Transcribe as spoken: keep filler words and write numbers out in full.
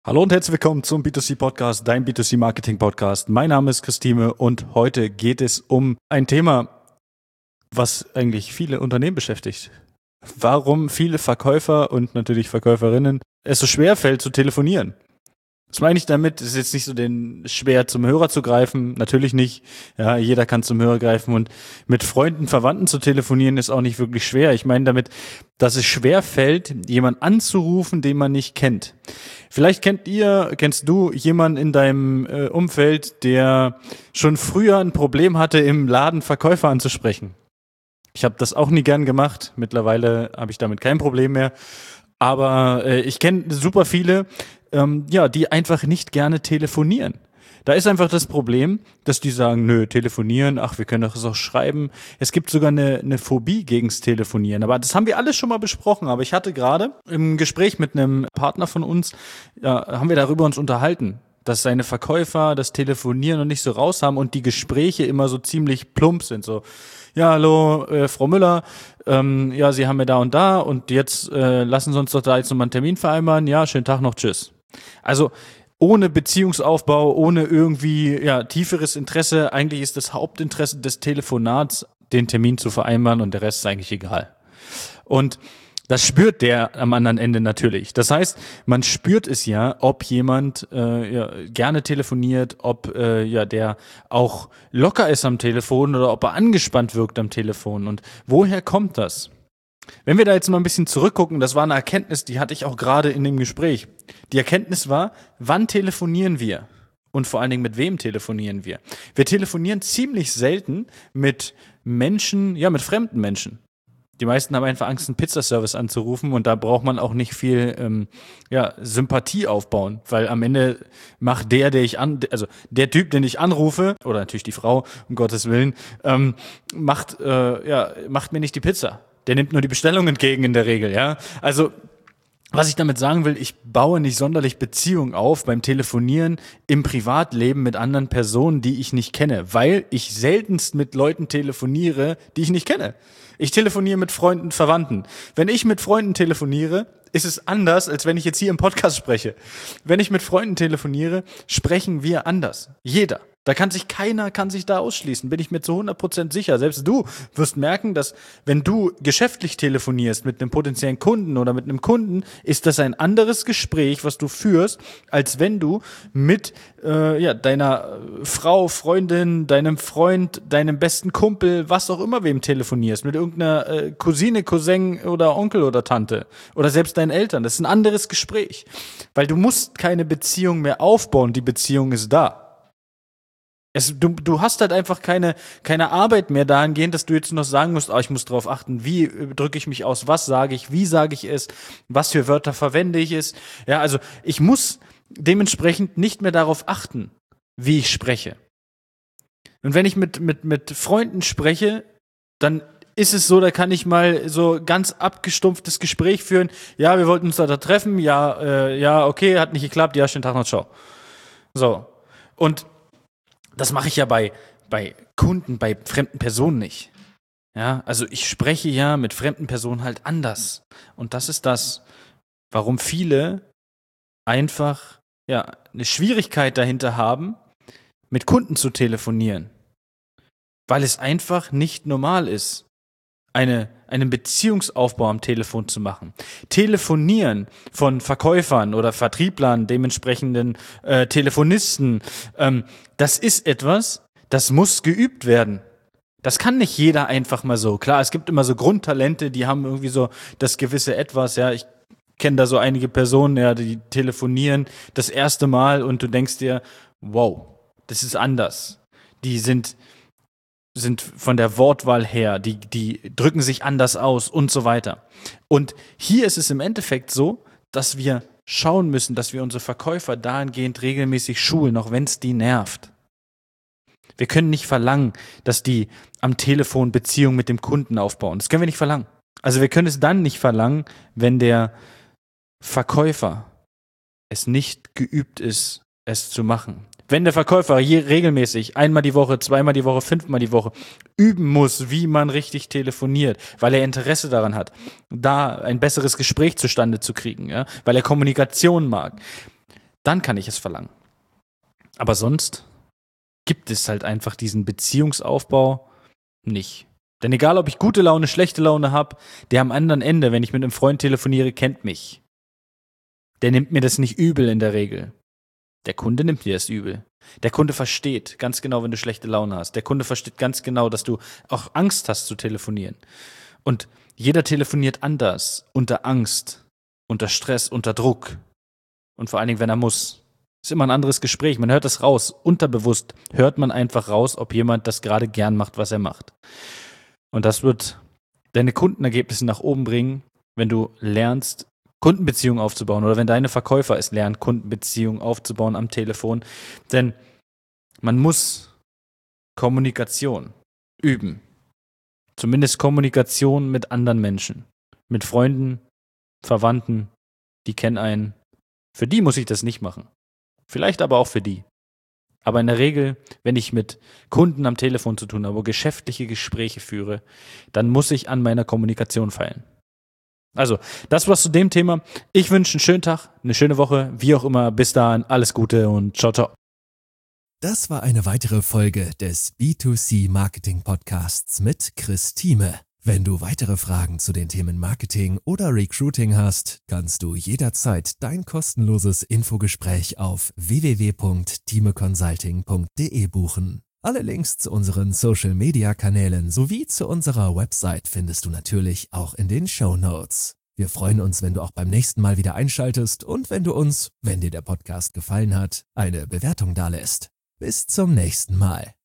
Hallo und herzlich willkommen zum B zwei C Podcast, dein B zwei C Marketing Podcast. Mein Name ist Christine und heute geht es um ein Thema, was eigentlich viele Unternehmen beschäftigt. Warum viele Verkäufer und natürlich Verkäuferinnen es so schwer fällt zu telefonieren. Was meine ich damit? Es ist jetzt nicht so den schwer zum Hörer zu greifen, natürlich nicht. Ja, jeder kann zum Hörer greifen und mit Freunden, Verwandten zu telefonieren ist auch nicht wirklich schwer. Ich meine damit, dass es schwer fällt, jemanden anzurufen, den man nicht kennt. Vielleicht kennt ihr, kennst du jemanden in deinem äh, Umfeld, der schon früher ein Problem hatte, im Laden Verkäufer anzusprechen. Ich habe das auch nie gern gemacht. Mittlerweile habe ich damit kein Problem mehr. Aber äh, ich kenne super viele, ähm, ja, die einfach nicht gerne telefonieren. Da ist einfach das Problem, dass die sagen, nö, telefonieren, ach, wir können doch das auch schreiben. Es gibt sogar eine, eine Phobie gegens Telefonieren. Aber das haben wir alles schon mal besprochen. Aber ich hatte gerade im Gespräch mit einem Partner von uns, ja, haben wir darüber uns unterhalten, dass seine Verkäufer das Telefonieren noch nicht so raus haben und die Gespräche immer so ziemlich plump sind. So, ja, hallo, äh, Frau Müller, ähm, ja, Sie haben mir da und da und jetzt äh, lassen Sie uns doch da jetzt nochmal einen Termin vereinbaren. Ja, schönen Tag noch, tschüss. Also ohne Beziehungsaufbau, ohne irgendwie ja tieferes Interesse. Eigentlich ist das Hauptinteresse des Telefonats, den Termin zu vereinbaren und der Rest ist eigentlich egal. Und das spürt der am anderen Ende natürlich. Das heißt, man spürt es ja, ob jemand äh, ja, gerne telefoniert, ob äh, ja der auch locker ist am Telefon oder ob er angespannt wirkt am Telefon. Und woher kommt das? Wenn wir da jetzt mal ein bisschen zurückgucken, das war eine Erkenntnis, die hatte ich auch gerade in dem Gespräch. Die Erkenntnis war, wann telefonieren wir? Und vor allen Dingen, mit wem telefonieren wir? Wir telefonieren ziemlich selten mit Menschen, ja, mit fremden Menschen. Die meisten haben einfach Angst, einen Pizzaservice anzurufen und da braucht man auch nicht viel ähm, ja, Sympathie aufbauen, weil am Ende macht der, der ich an, also der Typ, den ich anrufe, oder natürlich die Frau, um Gottes Willen, ähm, macht, äh, ja, macht mir nicht die Pizza. Der nimmt nur die Bestellung entgegen in der Regel, ja. Also was ich damit sagen will, ich baue nicht sonderlich Beziehungen auf beim Telefonieren im Privatleben mit anderen Personen, die ich nicht kenne, weil ich seltenst mit Leuten telefoniere, die ich nicht kenne. Ich telefoniere mit Freunden, Verwandten. Wenn ich mit Freunden telefoniere, ist es anders, als wenn ich jetzt hier im Podcast spreche. Wenn ich mit Freunden telefoniere, sprechen wir anders. Jeder. Da kann sich keiner, kann sich da ausschließen, bin ich mir zu hundert Prozent sicher. Selbst du wirst merken, dass wenn du geschäftlich telefonierst mit einem potenziellen Kunden oder mit einem Kunden, ist das ein anderes Gespräch, was du führst, als wenn du mit äh, ja, deiner Frau, Freundin, deinem Freund, deinem besten Kumpel, was auch immer wem telefonierst, mit irgendeiner äh, Cousine, Cousin oder Onkel oder Tante oder selbst deinen Eltern. Das ist ein anderes Gespräch, weil du musst keine Beziehung mehr aufbauen, die Beziehung ist da. Es, du, du hast halt einfach keine, keine Arbeit mehr dahingehend, dass du jetzt noch sagen musst, oh, ich muss darauf achten, wie drücke ich mich aus, was sage ich, wie sage ich es, was für Wörter verwende ich es. Ja, also ich muss dementsprechend nicht mehr darauf achten, wie ich spreche. Und wenn ich mit, mit, mit Freunden spreche, dann ist es so, da kann ich mal so ganz abgestumpftes Gespräch führen. Ja, wir wollten uns da, da treffen, ja, äh, ja, okay, hat nicht geklappt, ja, schönen Tag noch, ciao. So. Und das mache ich ja bei, bei Kunden, bei fremden Personen nicht. Ja, also ich spreche ja mit fremden Personen halt anders. Und das ist das, warum viele einfach ja eine Schwierigkeit dahinter haben, mit Kunden zu telefonieren. Weil es einfach nicht normal ist, eine, einen Beziehungsaufbau am Telefon zu machen. Telefonieren von Verkäufern oder Vertrieblern, dementsprechenden äh, Telefonisten, ähm, das ist etwas, das muss geübt werden. Das kann nicht jeder einfach mal so. Klar, es gibt immer so Grundtalente, die haben irgendwie so das gewisse Etwas, ja, ich kenne da so einige Personen, ja, die telefonieren das erste Mal und du denkst dir, wow, das ist anders. Die sind sind von der Wortwahl her, die, die drücken sich anders aus und so weiter. Und hier ist es im Endeffekt so, dass wir schauen müssen, dass wir unsere Verkäufer dahingehend regelmäßig schulen, auch wenn es die nervt. Wir können nicht verlangen, dass die am Telefon Beziehungen mit dem Kunden aufbauen. Das können wir nicht verlangen. Also wir können es dann nicht verlangen, wenn der Verkäufer es nicht geübt ist, es zu machen. Wenn der Verkäufer je regelmäßig einmal die Woche, zweimal die Woche, fünfmal die Woche üben muss, wie man richtig telefoniert, weil er Interesse daran hat, da ein besseres Gespräch zustande zu kriegen, ja, weil er Kommunikation mag, dann kann ich es verlangen. Aber sonst gibt es halt einfach diesen Beziehungsaufbau nicht. Denn egal, ob ich gute Laune, schlechte Laune habe, der am anderen Ende, wenn ich mit einem Freund telefoniere, kennt mich. Der nimmt mir das nicht übel in der Regel. Der Kunde nimmt dir das übel. Der Kunde versteht ganz genau, wenn du schlechte Laune hast. Der Kunde versteht ganz genau, dass du auch Angst hast zu telefonieren. Und jeder telefoniert anders, unter Angst, unter Stress, unter Druck. Und vor allen Dingen, wenn er muss. Ist immer ein anderes Gespräch. Man hört das raus. Unterbewusst hört man einfach raus, ob jemand das gerade gern macht, was er macht. Und das wird deine Kundenergebnisse nach oben bringen, wenn du lernst, Kundenbeziehungen aufzubauen oder wenn deine Verkäufer es lernen, Kundenbeziehungen aufzubauen am Telefon. Denn man muss Kommunikation üben. Zumindest Kommunikation mit anderen Menschen. Mit Freunden, Verwandten, die kennen einen. Für die muss ich das nicht machen. Vielleicht aber auch für die. Aber in der Regel, wenn ich mit Kunden am Telefon zu tun habe, geschäftliche Gespräche führe, dann muss ich an meiner Kommunikation feilen. Also, das war's zu dem Thema. Ich wünsche einen schönen Tag, eine schöne Woche, wie auch immer. Bis dahin, alles Gute und ciao, ciao. Das war eine weitere Folge des B zwei C Marketing Podcasts mit Chris Thieme. Wenn du weitere Fragen zu den Themen Marketing oder Recruiting hast, kannst du jederzeit dein kostenloses Infogespräch auf w w w punkt thieme consulting punkt d e buchen. Alle Links zu unseren Social-Media-Kanälen sowie zu unserer Website findest du natürlich auch in den Shownotes. Wir freuen uns, wenn du auch beim nächsten Mal wieder einschaltest und wenn du uns, wenn dir der Podcast gefallen hat, eine Bewertung dalässt. Bis zum nächsten Mal.